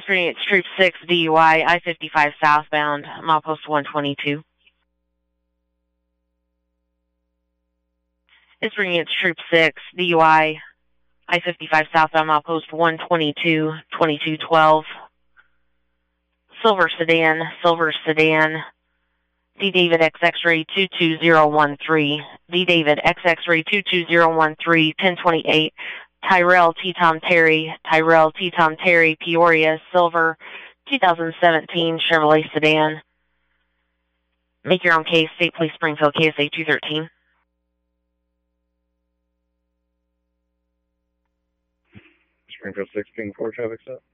Experience Troop 6 DUI, I-55 southbound, milepost 122. Experience Troop 6 DUI, I-55 southbound, milepost 122, 2212. Silver sedan, D David XX-ray 22013, D David XX-ray 22013, 1028, Tyrell T. Tom Terry, Peoria, silver, 2017 Chevrolet sedan. Make your own case, State Police Springfield, KSA 213. Springfield 16, 4 traffic stop.